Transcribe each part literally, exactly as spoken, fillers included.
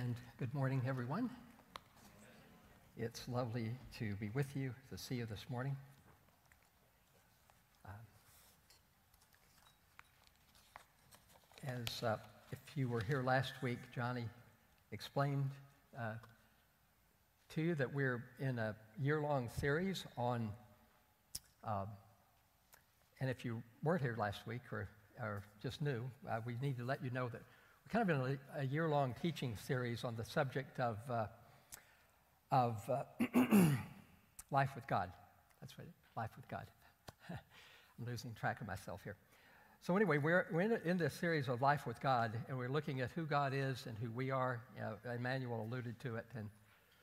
And good morning, everyone. It's lovely to be with you, to see you this morning. Um, as uh, if you were here last week, Johnny explained uh, to you that we're in a year-long series on, um, and if you weren't here last week or, or just new, uh, we need to let you know that we're kind of in a, a year-long teaching series on the subject of uh, of uh, life with God. That's right, life with God. I'm losing track of myself here. So anyway, we're, we're in, in this series of life with God, and we're looking at who God is and who we are. You know, Emmanuel alluded to it. And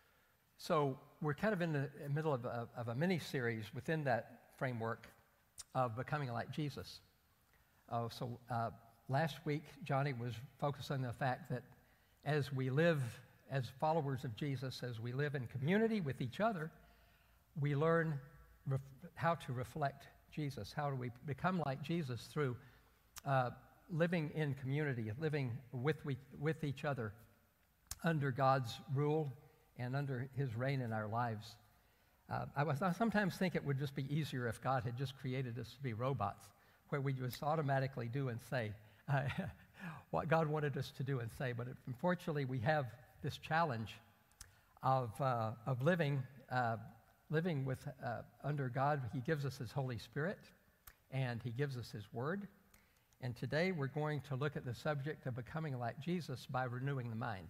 so we're kind of in the middle of a, of a mini-series within that framework of becoming like Jesus. Uh, so uh, last week, Johnny was focused on the fact that as we live as followers of Jesus, as we live in community with each other, we learn ref- how to reflect Jesus. How do we become like Jesus through uh, living in community, living with, we, with each other under God's rule and under His reign in our lives. Uh, I, was, I sometimes think it would just be easier if God had just created us to be robots, where we just automatically do and say uh, what God wanted us to do and say. But unfortunately, we have this challenge of uh, of living uh, living with uh, under God. He gives us His Holy Spirit, and He gives us His Word. And today we're going to look at the subject of becoming like Jesus by renewing the mind.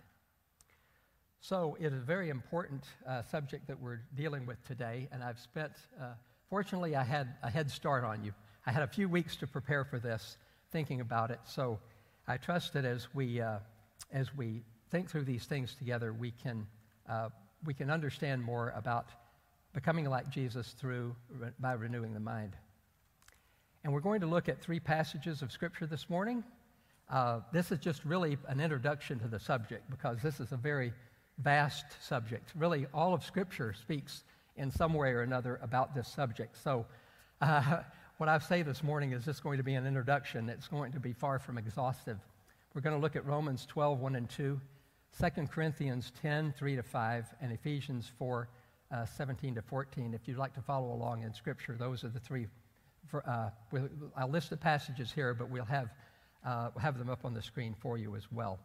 So it is a very important uh, subject that we're dealing with today, and I've spent, uh, fortunately I had a head start on you. I had a few weeks to prepare for this, thinking about it, so I trust that as we uh, as we think through these things together, we can uh, we can understand more about becoming like Jesus through re- by renewing the mind. And we're going to look at three passages of Scripture this morning. Uh, this is just really an introduction to the subject because this is a very vast subject. Really, all of Scripture speaks in some way or another about this subject. So uh, what I say this morning is just going to be an introduction. It's going to be far from exhaustive. We're going to look at Romans twelve, one and two, Second Corinthians ten, three to five, and Ephesians four, uh, seventeen to fourteen. If you'd like to follow along in Scripture, those are the three. For, uh, we'll, I'll list the passages here, but we'll have, uh, have them up on the screen for you as well.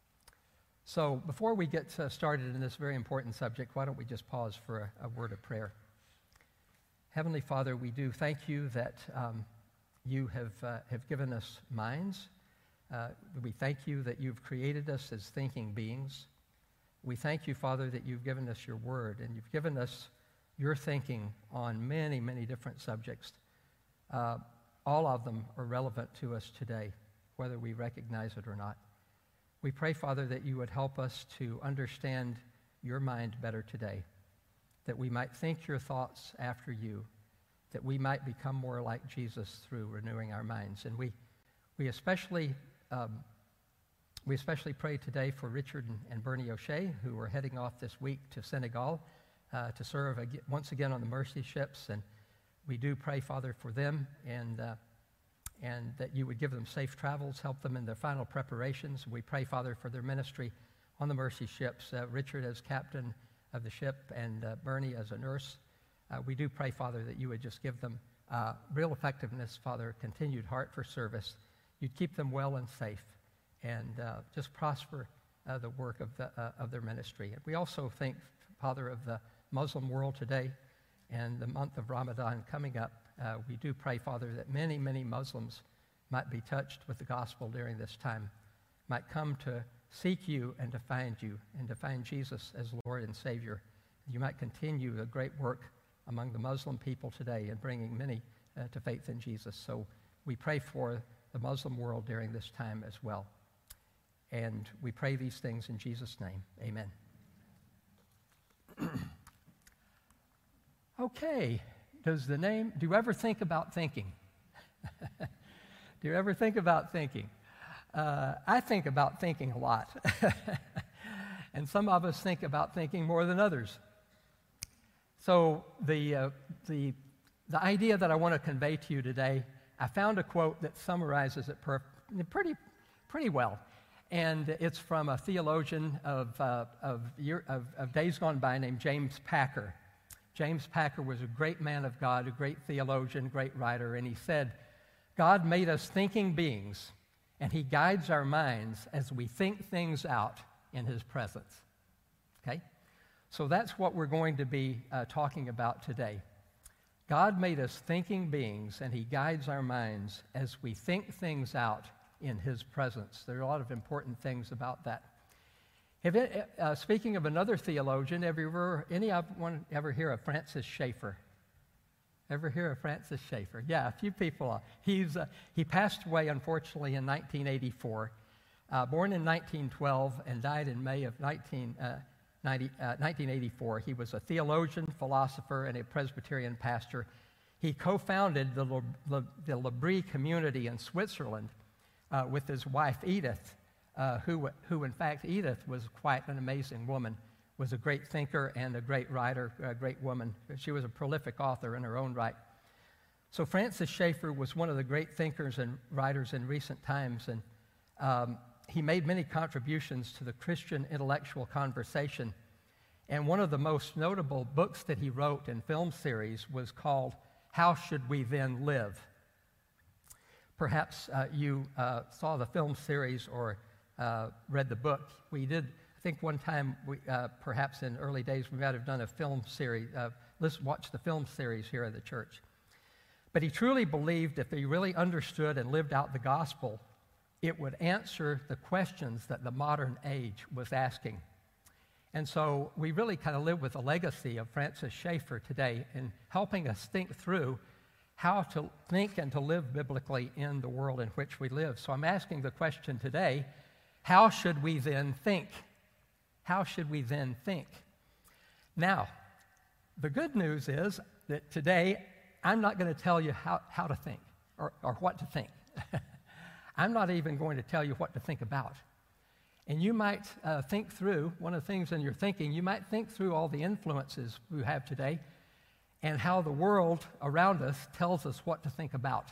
So before we get uh, started in this very important subject, why don't we just pause for a, a word of prayer. Heavenly Father, we do thank you that um, you have, uh, have given us minds. Uh, we thank you that you've created us as thinking beings. We thank you, Father, that you've given us your word, and you've given us your thinking on many, many different subjects. Uh, all of them are relevant to us today, whether we recognize it or not. We pray, Father, that you would help us to understand your mind better today, that we might think your thoughts after you, that we might become more like Jesus through renewing our minds. And we, we especially Um, we especially pray today for Richard and, and Bernie O'Shea, who are heading off this week to Senegal uh, to serve ag- once again on the mercy ships. And we do pray, Father, for them and uh, and that you would give them safe travels, help them in their final preparations. We pray, Father, for their ministry on the mercy ships. Uh, Richard as captain of the ship and uh, Bernie as a nurse. Uh, we do pray, Father, that you would just give them uh, real effectiveness, Father, continued heart for service. You'd keep them well and safe, and uh, just prosper uh, the work of, the, uh, of their ministry. And we also think, Father, of the Muslim world today and the month of Ramadan coming up. Uh, we do pray, Father, that many, many Muslims might be touched with the gospel during this time, might come to seek you and to find you, and to find Jesus as Lord and Savior. You might continue the great work among the Muslim people today in bringing many uh, to faith in Jesus. So we pray for the Muslim world during this time as well. And we pray these things in Jesus' name. Amen. Okay, does the name, do you ever think about thinking? Do you ever think about thinking? Uh, I think about thinking a lot. And some of us think about thinking more than others. So the, uh, the, the idea that I want to convey to you today, I found a quote that summarizes it per- pretty, pretty well. and it's from a theologian of, uh, of, year, of, of days gone by named James Packer. James Packer was a great man of God, a great theologian, great writer, and he said, God made us thinking beings, and he guides our minds as we think things out in his presence. Okay? So that's what we're going to be uh, talking about today. God made us thinking beings, and he guides our minds as we think things out in his presence. There are a lot of important things about that. Have it, uh, speaking of another theologian, have you ever, anyone ever hear of Francis Schaeffer? Ever hear of Francis Schaeffer? Yeah, a few people. Uh, he's, uh, he passed away, unfortunately, in nineteen eighty-four. Uh, born in nineteen twelve and died in May of nineteen eighty-four. He was a theologian, philosopher, and a Presbyterian pastor. He co-founded the, Le, Le, the L'Abri community in Switzerland uh, with his wife, Edith, uh, who, who, in fact, Edith was quite an amazing woman, was a great thinker and a great writer, a great woman. She was a prolific author in her own right. So Francis Schaeffer was one of the great thinkers and writers in recent times, and um, he made many contributions to the Christian intellectual conversation. And one of the most notable books that he wrote in film series was called How Should We Then Live? Perhaps uh, you uh, saw the film series or uh, read the book. We did, I think one time, we, uh, perhaps in early days, we might have done a film series. Uh, let's watch the film series here at the church. But he truly believed if he really understood and lived out the gospel, it would answer the questions that the modern age was asking. And so we really kind of live with the legacy of Francis Schaeffer today in helping us think through how to think and to live biblically in the world in which we live. So I'm asking the question today, how should we then think? How should we then think? Now, the good news is that today I'm not going to tell you how, how to think or, or what to think. I'm not even going to tell you what to think about. And you might uh, think through, one of the things in your thinking, you might think through all the influences we have today and how the world around us tells us what to think about.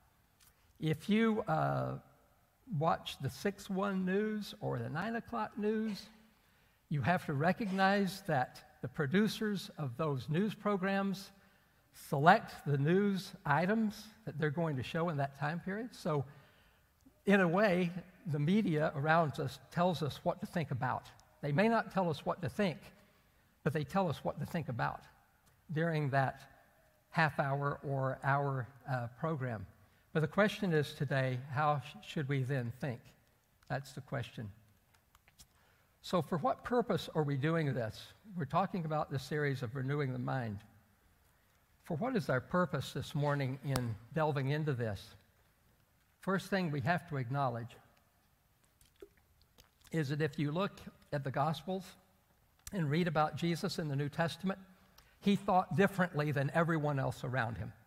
If you uh, watch the six one news or the nine o'clock news, you have to recognize that the producers of those news programs select the news items that they're going to show in that time period. So in a way, the media around us tells us what to think about. They may not tell us what to think, but they tell us what to think about during that half hour or hour uh, program. But the question is today, how sh- should we then think? That's the question. So for what purpose are we doing this? We're talking about the series of renewing the mind. For what is our purpose this morning in delving into this? First thing we have to acknowledge is that if you look at the Gospels and read about Jesus in the New Testament, he thought differently than everyone else around him.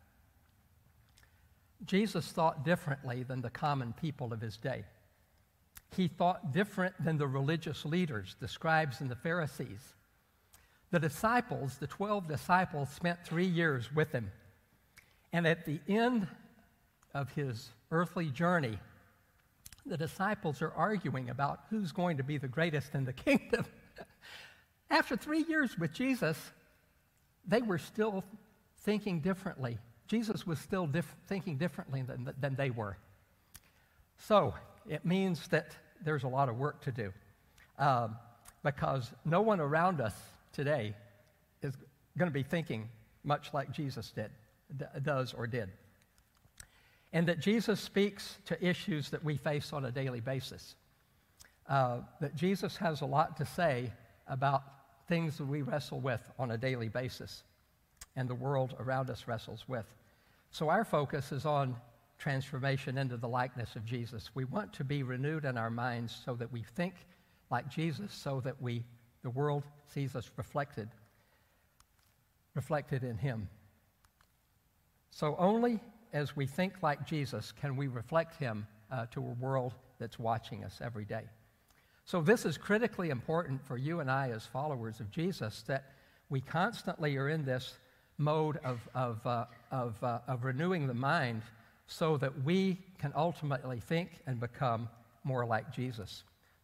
Jesus thought differently than the common people of his day. He thought different than the religious leaders, the scribes and the Pharisees. The disciples, the twelve disciples, spent three years with him. And at the end of his earthly journey, the disciples are arguing about who's going to be the greatest in the kingdom. After three years with Jesus, they were still thinking differently. Jesus was still dif- thinking differently than, than they were. So it means that there's a lot of work to do um, because no one around us today is going to be thinking much like Jesus did, d- does or did. And that Jesus speaks to issues that we face on a daily basis. Uh, that Jesus has a lot to say about things that we wrestle with on a daily basis and the world around us wrestles with. So our focus is on transformation into the likeness of Jesus. We want to be renewed in our minds so that we think like Jesus, so that we, the world sees us reflected, reflected in him. So only as we think like Jesus can we reflect him uh, to a world that's watching us every day. So this is critically important for you and I as followers of Jesus, that we constantly are in this mode of, of, uh, of, uh, of renewing the mind so that we can ultimately think and become more like Jesus.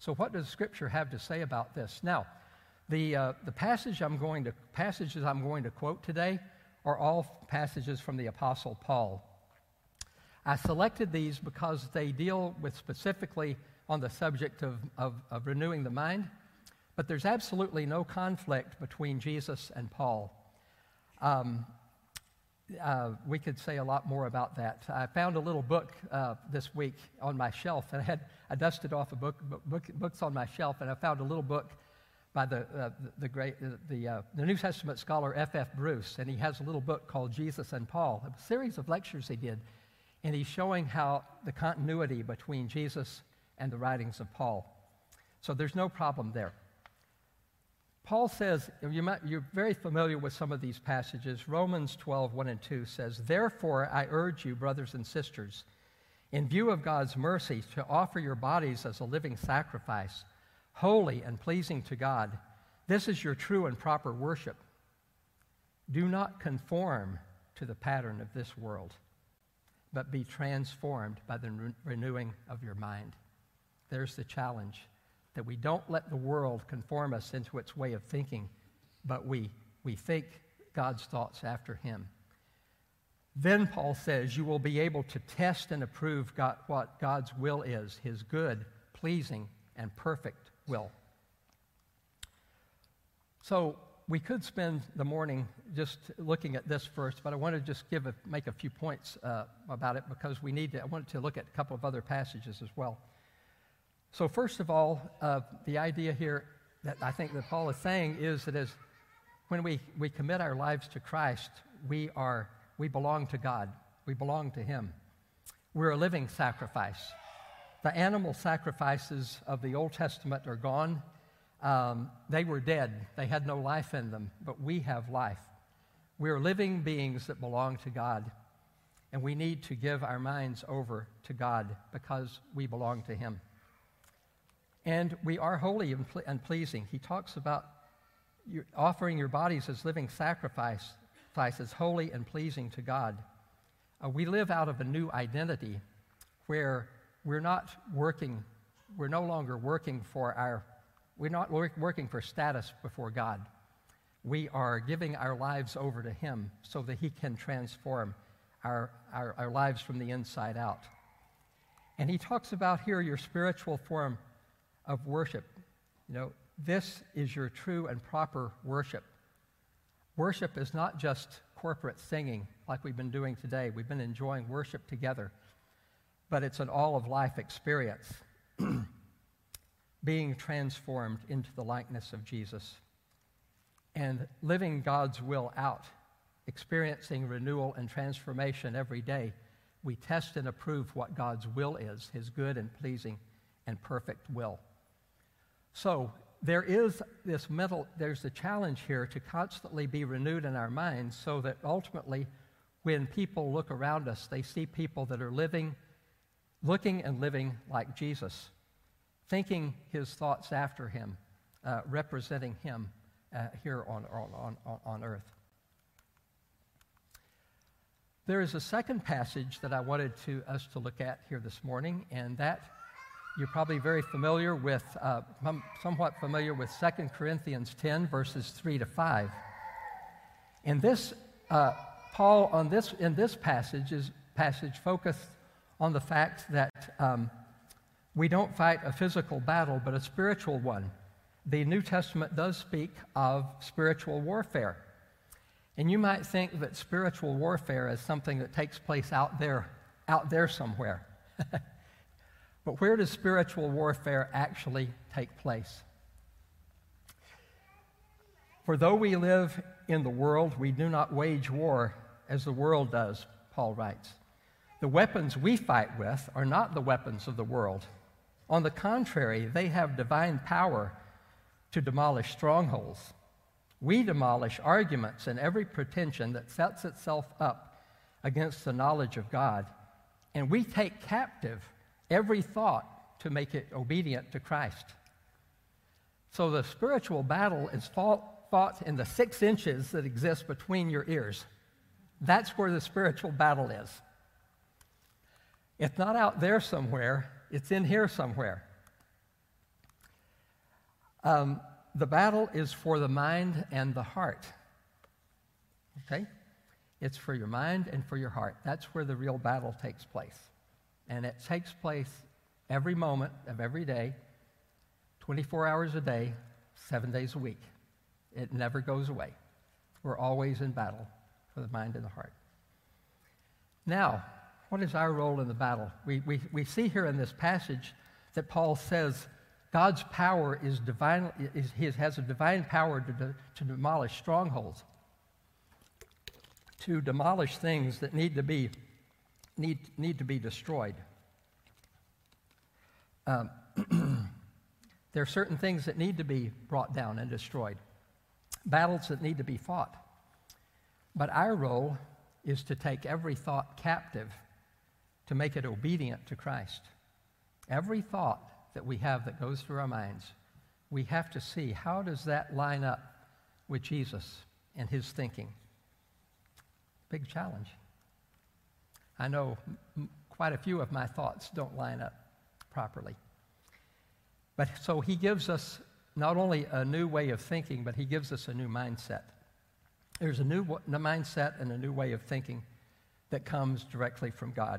So what does Scripture have to say about this? Now, the, uh, the passage I'm going to, passages I'm going to quote today are all passages from the Apostle Paul. I selected these because they deal with specifically on the subject of, of, of renewing the mind, but there's absolutely no conflict between Jesus and Paul. Um, uh, we could say a lot more about that. I found a little book uh, this week on my shelf, and I had I dusted off a book, book books on my shelf, and I found a little book by the uh, the, the great uh, the uh, the New Testament scholar F F Bruce, and he has a little book called Jesus and Paul, a series of lectures he did, and he's showing how the continuity between Jesus and the writings of Paul. So there's no problem there. Paul says, you might, you're very familiar with some of these passages. Romans twelve, one and two says, "Therefore I urge you, brothers and sisters, in view of God's mercy, to offer your bodies as a living sacrifice, holy and pleasing to God. This is your true and proper worship. Do not conform to the pattern of this world, but be transformed by the re- renewing of your mind." There's the challenge, that we don't let the world conform us into its way of thinking, but we, we think God's thoughts after him. Then Paul says, you will be able to test and approve God, what God's will is, his good, pleasing, and perfect will. So we could spend the morning just looking at this first, but I want to just give a, make a few points uh, about it, because we need to, I wanted to look at a couple of other passages as well. So first of all, uh, the idea here that I think that Paul is saying is that as when we, we commit our lives to Christ, we are we belong to God. We belong to him. We're a living sacrifice. The animal sacrifices of the Old Testament are gone. Um, they were dead. They had no life in them, but we have life. We're living beings that belong to God, and we need to give our minds over to God because we belong to him. And we are holy and, ple- and pleasing. He talks about your, offering your bodies as living sacrifice, sacrifices, holy and pleasing to God. Uh, we live out of a new identity where we're not working, we're no longer working for our, we're not work, working for status before God. We are giving our lives over to him so that he can transform our, our, our lives from the inside out. And he talks about here your spiritual form of worship. You know, this is your true and proper worship. Worship is not just corporate singing like we've been doing today. We've been enjoying worship together, but it's an all-of-life experience, being transformed into the likeness of Jesus and living God's will out, experiencing renewal and transformation every day. We test and approve what God's will is, his good and pleasing and perfect will. So there is this mental, there's the challenge here to constantly be renewed in our minds so that ultimately when people look around us, they see people that are living, looking and living like Jesus, thinking his thoughts after him, uh, representing him uh, here on, on, on, on earth. There is a second passage that I wanted to, us to look at here this morning, and that you're probably very familiar with, uh, somewhat familiar with Second Corinthians ten, verses three to five. In this, uh, Paul, on this, in this passage, is passage focused on the fact that um, we don't fight a physical battle, but a spiritual one. The New Testament does speak of spiritual warfare. And you might think that spiritual warfare is something that takes place out there, out there somewhere. But where does spiritual warfare actually take place? For though we live in the world, we do not wage war as the world does, Paul writes. The weapons we fight with are not the weapons of the world. On the contrary, they have divine power to demolish strongholds. We demolish arguments and every pretension that sets itself up against the knowledge of God, and we take captive every thought to make it obedient to Christ. So the spiritual battle is fought, fought in the six inches that exist between your ears. That's where the spiritual battle is. It's not out there somewhere, it's in here somewhere. Um, the battle is for the mind and the heart. Okay? It's for your mind and for your heart. That's where the real battle takes place. And it takes place every moment of every day, twenty-four hours a day, seven days a week. It never goes away. We're always in battle for the mind and the heart. Now, what is our role in the battle? We, we, we see here in this passage that Paul says God's power is divine, is, he has a divine power to, de, to demolish strongholds, to demolish things that need to be, need, need to be destroyed. Um, there are certain things that need to be brought down and destroyed, battles that need to be fought. But our role is to take every thought captive to make it obedient to Christ. Every thought that we have that goes through our minds, we have to see how does that line up with Jesus and his thinking. Big challenge. I know m- quite a few of my thoughts don't line up properly. But so he gives us not only a new way of thinking, but he gives us a new mindset. There's a new w- mindset and a new way of thinking that comes directly from God.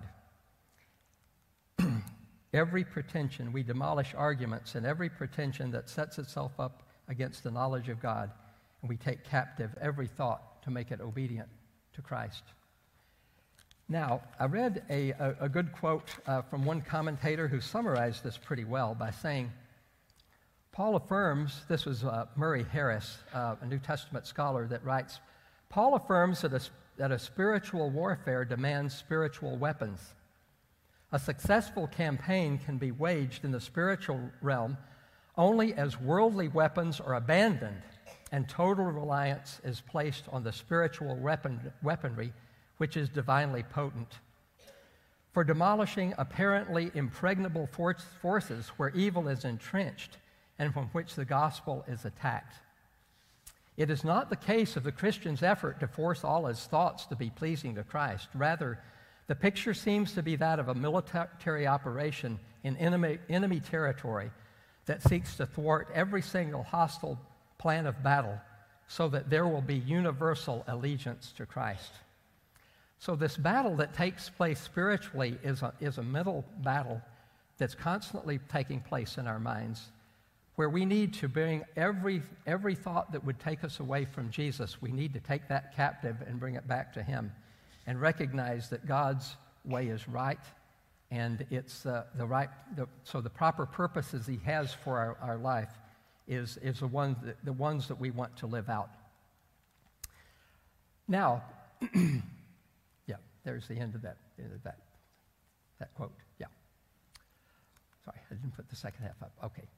Every pretension, we demolish arguments, and every pretension that sets itself up against the knowledge of God, and we take captive every thought to make it obedient to Christ. Now, I read a, a, a good quote uh, from one commentator who summarized this pretty well by saying, Paul affirms, this was uh, Murray Harris, uh, a New Testament scholar that writes, Paul affirms that a, that a spiritual warfare demands spiritual weapons. A successful campaign can be waged in the spiritual realm only as worldly weapons are abandoned and total reliance is placed on the spiritual weapon, weaponry, which is divinely potent. For demolishing apparently impregnable for- forces where evil is entrenched and from which the gospel is attacked. It is not the case of the Christian's effort to force all his thoughts to be pleasing to Christ. Rather, the picture seems to be that of a military operation in enemy, enemy territory that seeks to thwart every single hostile plan of battle so that there will be universal allegiance to Christ. So this battle that takes place spiritually is a, is a mental battle that's constantly taking place in our minds, where we need to bring every, every thought that would take us away from Jesus, we need to take that captive and bring it back to him and recognize that God's way is right, and it's uh, the right, the, so the proper purposes he has for our, our life is, is the, ones that, the ones that we want to live out. Now, yeah, there's the end of that, end of that, that quote, yeah. Sorry, I didn't put the second half up, okay.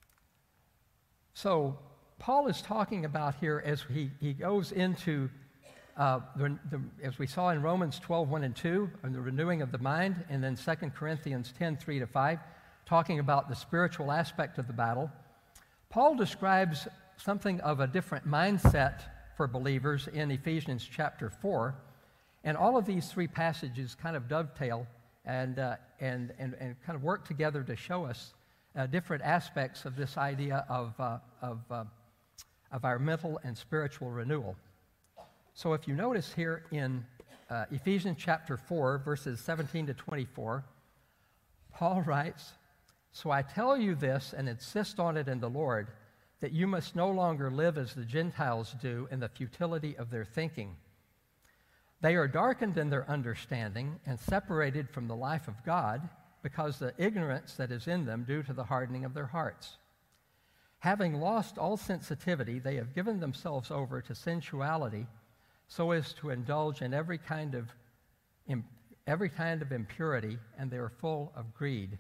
So Paul is talking about here as he, he goes into, uh, the, the, as we saw in Romans twelve, one and two, and the renewing of the mind, and then Second Corinthians ten, three to five, talking about the spiritual aspect of the battle. Paul describes something of a different mindset for believers in Ephesians chapter four, and all of these three passages kind of dovetail and, uh, and, and, and kind of work together to show us Uh, different aspects of this idea of, uh, of, uh, of our mental and spiritual renewal. So if you notice here in uh, Ephesians chapter four, verses seventeen to twenty-four, Paul writes, "So I tell you this and insist on it in the Lord, that you must no longer live as the Gentiles do in the futility of their thinking. They are darkened in their understanding and separated from the life of God, because the ignorance that is in them due to the hardening of their hearts. Having lost all sensitivity, they have given themselves over to sensuality so as to indulge in every kind of, every kind of impurity, and they are full of greed."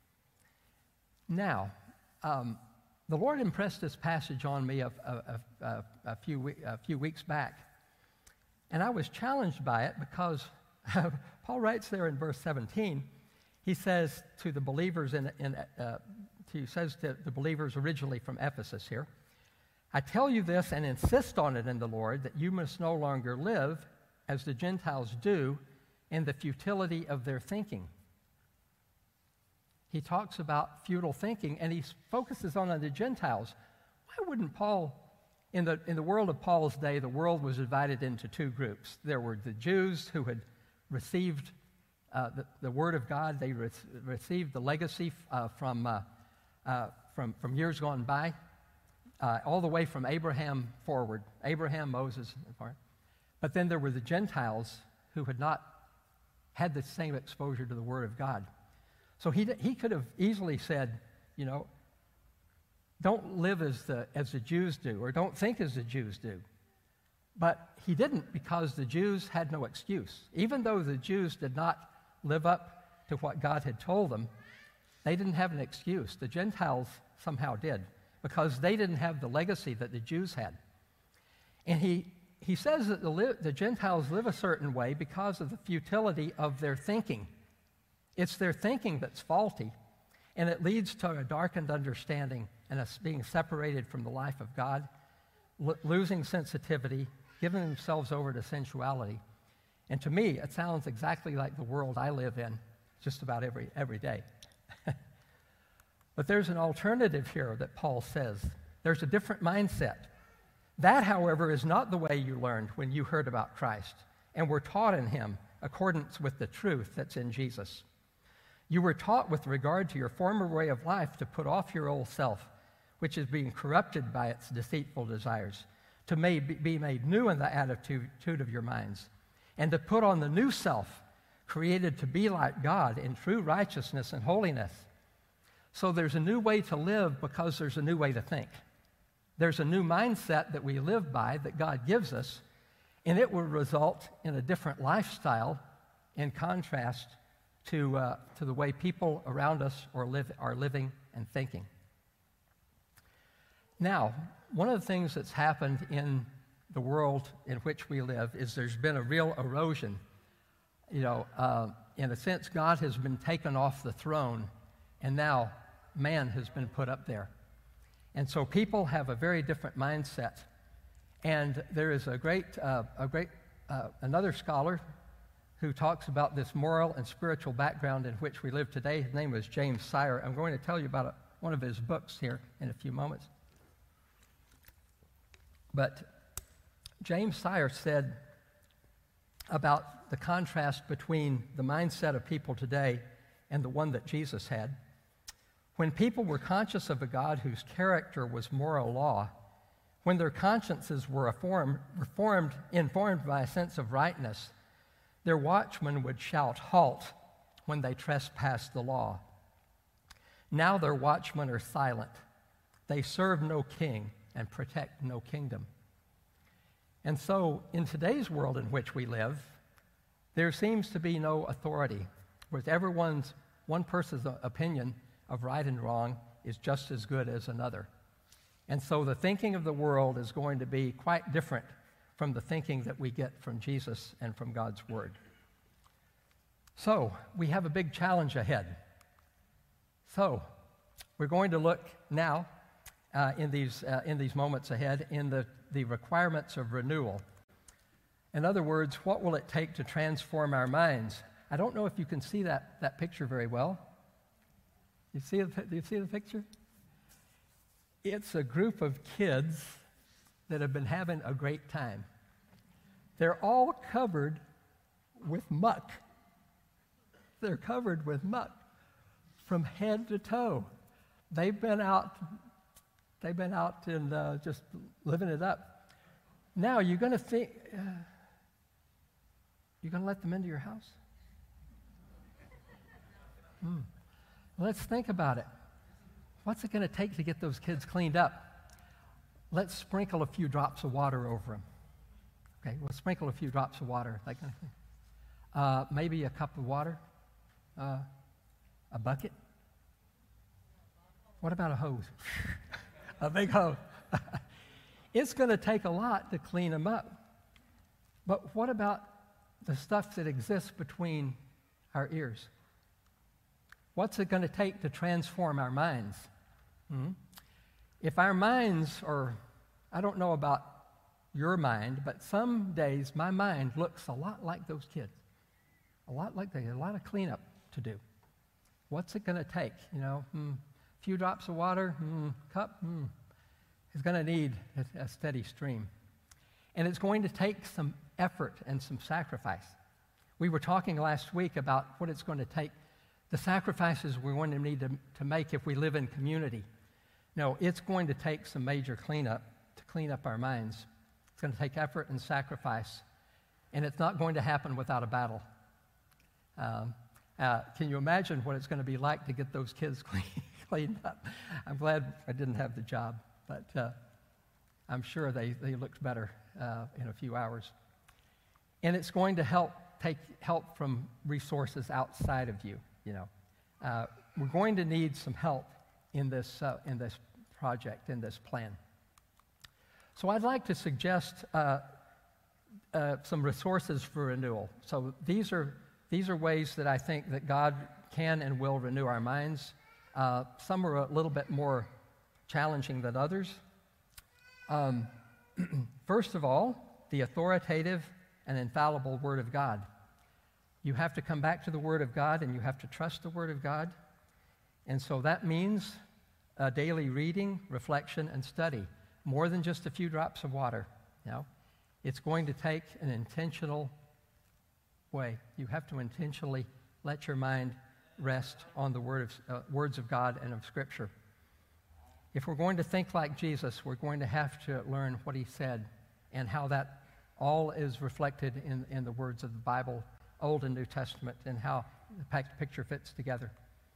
Now, um, the Lord impressed this passage on me a, a, a, a, few, a few weeks back, and I was challenged by it because Paul writes there in verse seventeen, he says to the believers in, in uh, he says to the believers originally from Ephesus here, "I tell you this and insist on it in the Lord, that you must no longer live as the Gentiles do in the futility of their thinking." He talks about futile thinking, and he focuses on the Gentiles. why wouldn't Paul, in the, in the world of Paul's day, the world was divided into two groups. There were the Jews who had received uh, the, the Word of God. They re- received the legacy uh, from, uh, uh, from, from years gone by, uh, all the way from Abraham forward, Abraham, Moses, and forward. But then there were the Gentiles who had not had the same exposure to the Word of God. So he, he could have easily said, you know, don't live as the, as the Jews do, or don't think as the Jews do. But he didn't, because the Jews had no excuse. Even though the Jews did not live up to what God had told them, they didn't have an excuse. The Gentiles somehow did, because they didn't have the legacy that the Jews had. And he, he says that the, li- the Gentiles live a certain way because of the futility of their thinking. It's their thinking that's faulty, and it leads to a darkened understanding and us being separated from the life of God, lo- losing sensitivity, giving themselves over to sensuality. And to me, it sounds exactly like the world I live in just about every, every day. But there's an alternative here that Paul says. There's a different mindset. That, however, is not the way you learned when you heard about Christ and were taught in him accordance with the truth that's in Jesus. You were taught with regard to your former way of life to put off your old self, which is being corrupted by its deceitful desires, to may be made new in the attitude of your minds, and to put on the new self, created to be like God in true righteousness and holiness. So there's a new way to live because there's a new way to think. There's a new mindset that we live by that God gives us, and it will result in a different lifestyle in contrast to, uh, to the way people around us are, live, are living and thinking. Now, one of the things that's happened in the world in which we live is there's been a real erosion. You know, uh, in a sense, God has been taken off the throne, and now man has been put up there. And so people have a very different mindset. And there is a great, uh, a great uh, another scholar who talks about this moral and spiritual background in which we live today. His name was James Sire. I'm going to tell you about a, one of his books here in a few moments. But James Sire said about the contrast between the mindset of people today and the one that Jesus had. When people were conscious of a God whose character was moral law, when their consciences were reformed, reformed, informed by a sense of rightness, their watchmen would shout, "Halt," when they trespassed the law. Now their watchmen are silent. They serve no king and protect no kingdom. And so, in today's world in which we live, there seems to be no authority, with everyone's, one person's opinion of right and wrong is just as good as another. And so the thinking of the world is going to be quite different from the thinking that we get from Jesus and from God's Word. So, we have a big challenge ahead. So, we're going to look now uh, in these uh, in these moments ahead in the, the requirements of renewal. In other words, what will it take to transform our minds? I don't know if you can see that, that picture very well. You see the, do you see the picture? It's a group of kids that have been having a great time. They're all covered with muck. They're covered with muck from head to toe. They've been out, they've been out and uh, just living it up. Now you're going to think, uh, you're going to let them into your house? Hmm. Let's think about it. What's it going to take to get those kids cleaned up? Let's sprinkle a few drops of water over them. Okay, we'll sprinkle a few drops of water, that kind of thing. Uh, maybe a cup of water, uh, a bucket. What about a hose? A big hose. It's going to take a lot to clean them up. But what about the stuff that exists between our ears? What's it going to take to transform our minds? Hmm? If our minds are, I don't know about your mind, but some days my mind looks a lot like those kids. A lot like they, a lot of cleanup to do. What's it going to take? You know, hmm, a few drops of water, hmm, cup, hmm. is going to need a, a steady stream. And it's going to take some effort and some sacrifice. We were talking last week about what it's going to take, the sacrifices we're going to need to, to make if we live in community. No, it's going to take some major cleanup to clean up our minds. It's going to take effort and sacrifice, and it's not going to happen without a battle. Um, uh, can you imagine what it's going to be like to get those kids clean, cleaned up? I'm glad I didn't have the job, but uh, I'm sure they, they looked better uh, in a few hours. And it's going to help take help from resources outside of you. You know, uh, we're going to need some help in this uh, in this project, in this plan. So I'd like to suggest uh, uh, some resources for renewal. So these are these are ways that I think that God can and will renew our minds. Uh, some are a little bit more challenging than others. Um, first of all, the authoritative and infallible Word of God. You have to come back to the Word of God, and you have to trust the Word of God. And so that means uh, daily reading, reflection, and study, more than just a few drops of water. You know? It's going to take an intentional way. You have to intentionally let your mind rest on the word of, uh, words of God and of Scripture. If we're going to think like Jesus, we're going to have to learn what he said and how that all is reflected in, in the words of the Bible, Old and New Testament, and how the picture fits together.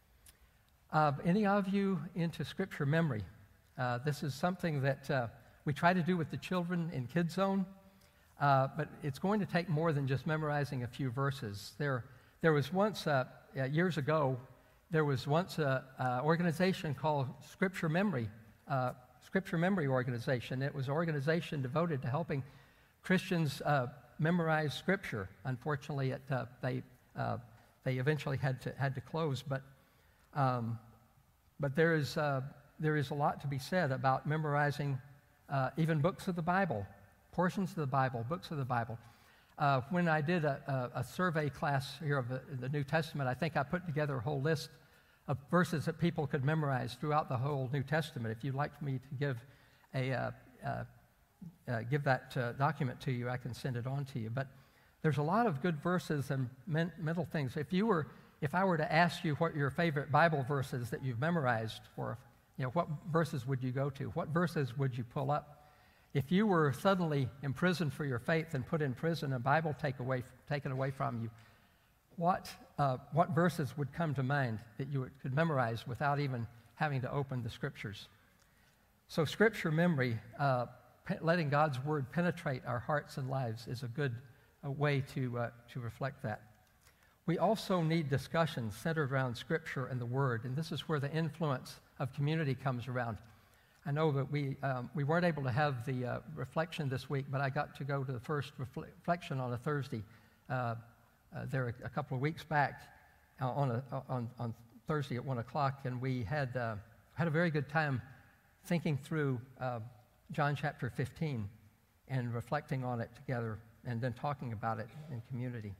Uh, any of you into Scripture memory? Uh, this is something that uh, we try to do with the children in Kids Zone, uh, but it's going to take more than just memorizing a few verses. There, there was once, uh, uh, years ago, there was once an organization called Scripture Memory, uh, Scripture Memory Organization. It was an organization devoted to helping Christians uh, memorize Scripture. Unfortunately, it, uh, they uh, they eventually had to had to close. But um, but there is uh, there is a lot to be said about memorizing uh, even books of the Bible, portions of the Bible, books of the Bible. Uh, when I did a, a, a survey class here of the, the New Testament, I think I put together a whole list of verses that people could memorize throughout the whole New Testament. If you'd like me to give a uh, uh, Uh, give that uh, document to you, I can send it on to you. But there's a lot of good verses and men- mental things. If you were, if I were to ask you what your favorite Bible verses that you've memorized for, you know, what verses would you go to? What verses would you pull up? If you were suddenly imprisoned for your faith and put in prison, a Bible take away, taken away from you, what uh, what verses would come to mind that you would, could memorize without even having to open the Scriptures? So Scripture memory. Uh, Letting God's Word penetrate our hearts and lives is a good uh, way to, uh, to reflect that. We also need discussions centered around Scripture and the Word, and this is where the influence of community comes around. I know that we, um, we weren't able to have the uh, reflection this week, but I got to go to the first refle- reflection on a Thursday uh, uh, there a, a couple of weeks back uh, on, a, on, on Thursday at one o'clock, and we had, uh, had a very good time thinking through uh, John chapter fifteen and reflecting on it together and then talking about it in community.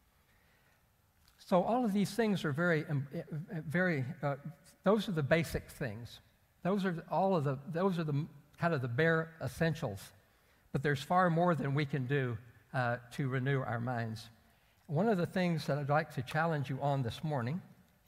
So all of these things are very, very, uh, those are the basic things. Those are all of the, those are the kind of the bare essentials. But there's far more than we can do uh, to renew our minds. One of the things that I'd like to challenge you on this morning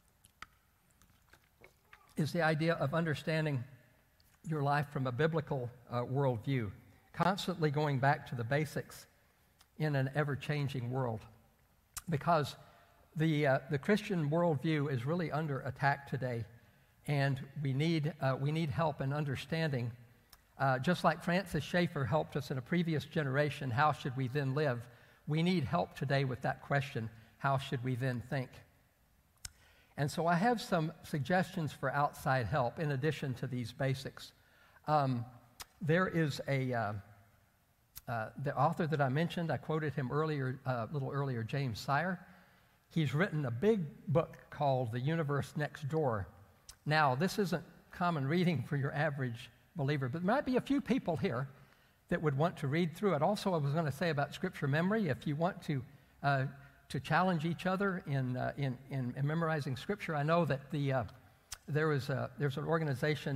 is the idea of understanding your life from a biblical uh, worldview, constantly going back to the basics in an ever-changing world. Because the, uh, the Christian worldview is really under attack today, and we need, uh, we need help in understanding. Uh, just like Francis Schaeffer helped us in a previous generation, how should we then live? We need help today with that question, how should we then think? And so I have some suggestions for outside help in addition to these basics. Um, there is a, uh, uh, the author that I mentioned, I quoted him earlier, uh, a little earlier, James Sire. He's written a big book called The Universe Next Door. Now, this isn't common reading for your average believer, but there might be a few people here that would want to read through it. Also, I was going to say about Scripture memory, if you want to uh, to challenge each other in, uh, in, in, in memorizing Scripture. I know that the, uh, there is a, there's an organization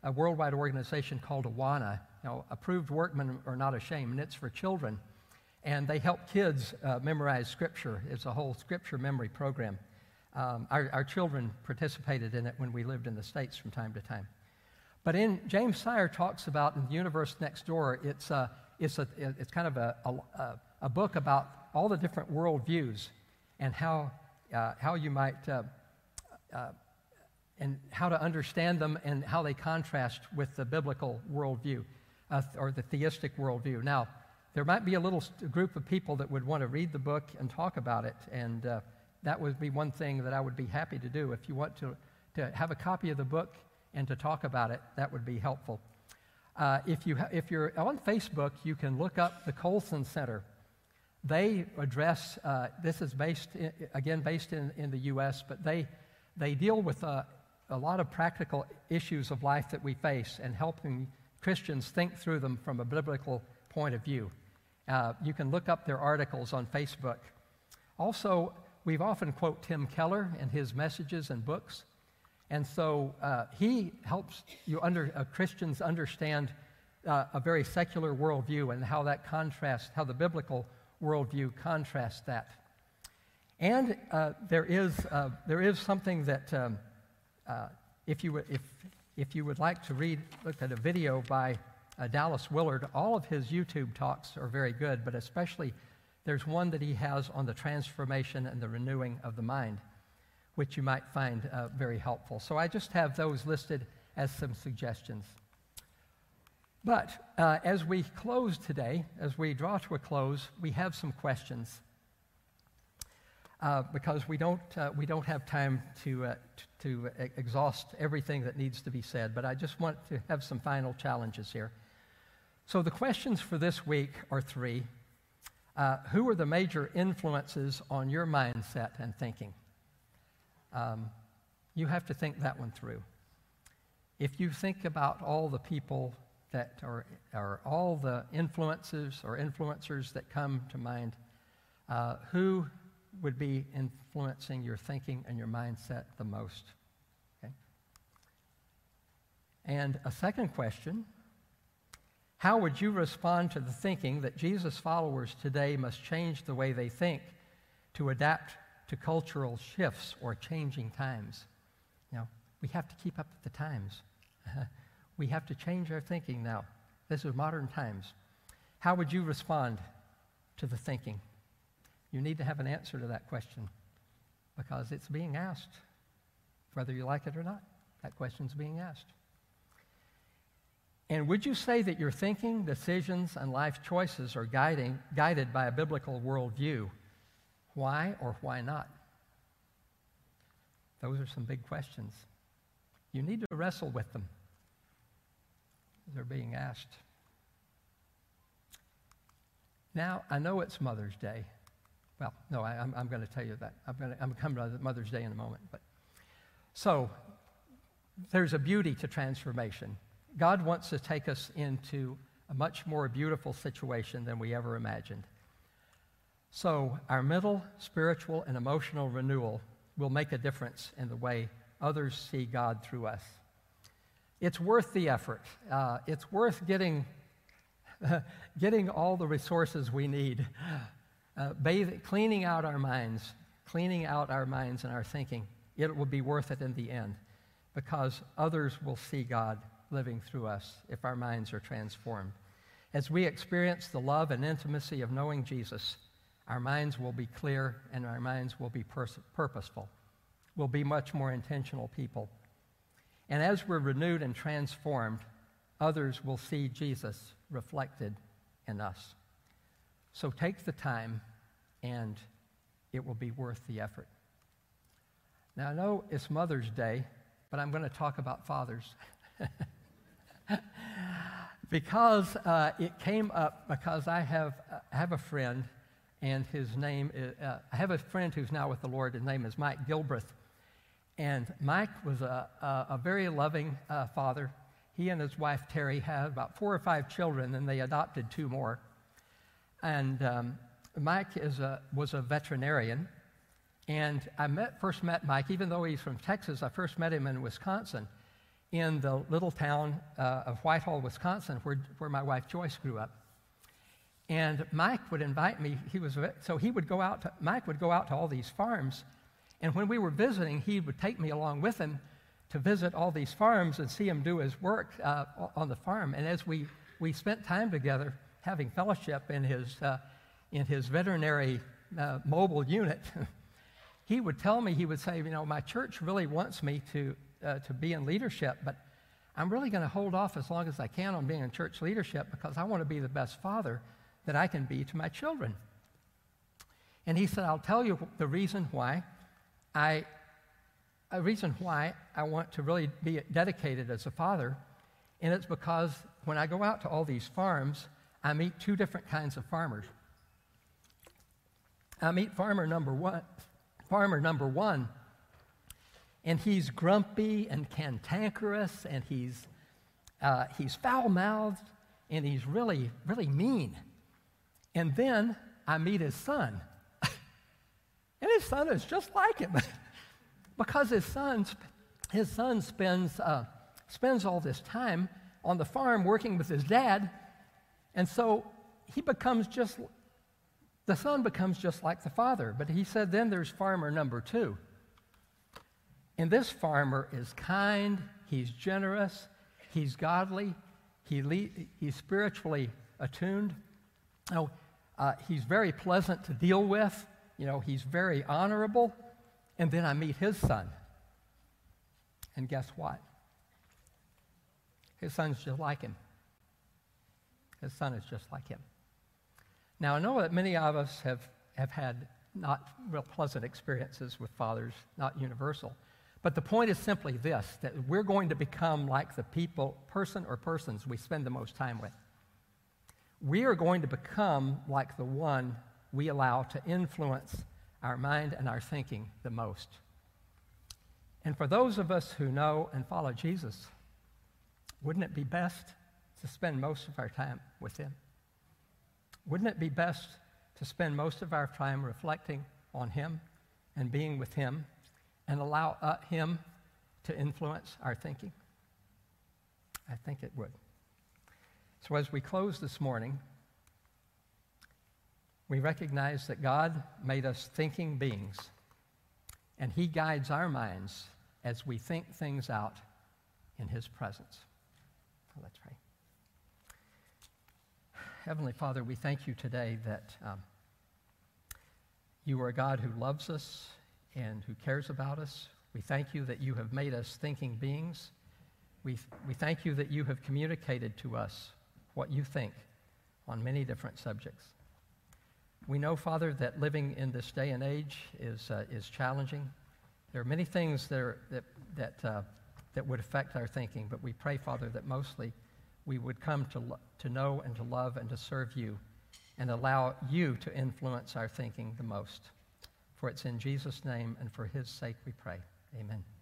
a worldwide organization called AWANA. You know, Approved Workmen Are Not Ashamed, and it's for children. And they help kids uh, memorize Scripture. It's a whole Scripture memory program. Um, our, our children participated in it when we lived in the States from time to time. But in James Sire talks about in The Universe Next Door, it's, a, it's, a, it's kind of a, a, a book about all the different worldviews and how, uh, how you might, uh, uh, and how to understand them and how they contrast with the biblical worldview uh, or the theistic worldview. Now, there might be a little group of people that would want to read the book and talk about it, and uh, that would be one thing that I would be happy to do. If you want to, to have a copy of the book and to talk about it, that would be helpful. Uh, if, you ha- if you're on Facebook, you can look up the Colson Center. They address, uh, this is based, in, again, based in, in the U S, but they, they deal with uh, a lot of practical issues of life that we face and helping Christians think through them from a biblical point of view. Uh, you can look up their articles on Facebook. Also, we've often quote Tim Keller in his messages and books, and so uh, he helps you under uh, Christians understand uh, a very secular worldview and how that contrasts, how the biblical worldview contrasts that. And uh, there is uh, there is something that um, uh, if you if if you would like to read, look at a video by Uh, Dallas Willard. All of his YouTube talks are very good, but especially there's one that he has on the transformation and the renewing of the mind, which you might find uh, very helpful. So I just have those listed as some suggestions. But uh, as we close today, as we draw to a close, we have some questions uh, because we don't uh, we don't have time to uh, t- to exhaust everything that needs to be said. But I just want to have some final challenges here. So the questions for this week are three. Uh, who are the major influences on your mindset and thinking? Um, you have to think that one through. If you think about all the people that are, are all the influences or influencers that come to mind, uh, who would be influencing your thinking and your mindset the most? Okay. And a second question, how would you respond to the thinking that Jesus' followers today must change the way they think to adapt to cultural shifts or changing times? You know, we have to keep up with the times. We have to change our thinking now. This is modern times. How would you respond to the thinking? You need to have an answer to that question because it's being asked, whether you like it or not. That question's being asked. And would you say that your thinking, decisions, and life choices are guiding, guided by a biblical worldview? Why or why not? Those are some big questions. You need to wrestle with them. They're being asked. Now, I know it's Mother's Day. Well, no, I, I'm, I'm going to tell you that. I'm going to I'm coming to Mother's Day in a moment. But so, there's a beauty to transformation. God wants to take us into a much more beautiful situation than we ever imagined. So our mental, spiritual, and emotional renewal will make a difference in the way others see God through us. It's worth the effort. Uh, it's worth getting, getting all the resources we need, uh, bathe, cleaning out our minds, cleaning out our minds and our thinking. It will be worth it in the end because others will see God living through us if our minds are transformed. As we experience the love and intimacy of knowing Jesus, our minds will be clear and our minds will be pers- purposeful. We'll be much more intentional people. And as we're renewed and transformed, others will see Jesus reflected in us. So take the time and it will be worth the effort. Now I know it's Mother's Day, but I'm going to talk about fathers. Because uh, it came up because I have uh, have a friend, and his name is, uh, I have a friend who's now with the Lord. His name is Mike Gilbreth, and Mike was a, a, a very loving uh, father. He and his wife Terry had about four or five children, and they adopted two more. And um, Mike is a, was a veterinarian, and I met first met Mike, even though he's from Texas. I first met him in Wisconsin. in the little town uh, of Whitehall, Wisconsin, where, where my wife Joyce grew up. And Mike would invite me. He was so he would go out. To, Mike would go out to all these farms, and when we were visiting, he would take me along with him to visit all these farms and see him do his work uh, on the farm. And as we we spent time together, having fellowship in his uh, in his veterinary uh, mobile unit, he would tell me, he would say, you know, my church really wants me to uh, to be in leadership, but I'm really going to hold off as long as I can on being in church leadership because I want to be the best father that I can be to my children. And he said, I'll tell you the reason why I, a reason why I want to really be dedicated as a father, and it's because when I go out to all these farms, I meet two different kinds of farmers. I meet farmer number one, farmer number one, and he's grumpy and cantankerous, and he's uh, he's foul-mouthed, and he's really, really mean. And then I meet his son, and his son is just like him, because his son his son spends uh, spends all this time on the farm working with his dad, and so he becomes just the son becomes just like the father. But he said, then there's farmer number two. And this farmer is kind, he's generous, he's godly, he le- he's spiritually attuned. Oh, uh, he's very pleasant to deal with. You know, he's very honorable. And then I meet his son. And guess what? His son's just like him. His son is just like him. Now, I know that many of us have, have had not real pleasant experiences with fathers, not universal. But the point is simply this, that we're going to become like the people, person or persons we spend the most time with. We are going to become like the one we allow to influence our mind and our thinking the most. And for those of us who know and follow Jesus, wouldn't it be best to spend most of our time with him? Wouldn't it be best to spend most of our time reflecting on him and being with him and allow uh, him to influence our thinking? I think it would. So as we close this morning, we recognize that God made us thinking beings, and he guides our minds as we think things out in his presence. So let's pray. Heavenly Father, we thank you today that um, you are a God who loves us and who cares about us. We thank you that you have made us thinking beings. We, we thank you that you have communicated to us what you think on many different subjects. We know, Father, that living in this day and age is, uh, is challenging. There are many things that, are, that, that, uh, that would affect our thinking, but we pray, Father, that mostly we would come to, lo- to know and to love and to serve you and allow you to influence our thinking the most. For it's in Jesus' name and for his sake we pray. Amen.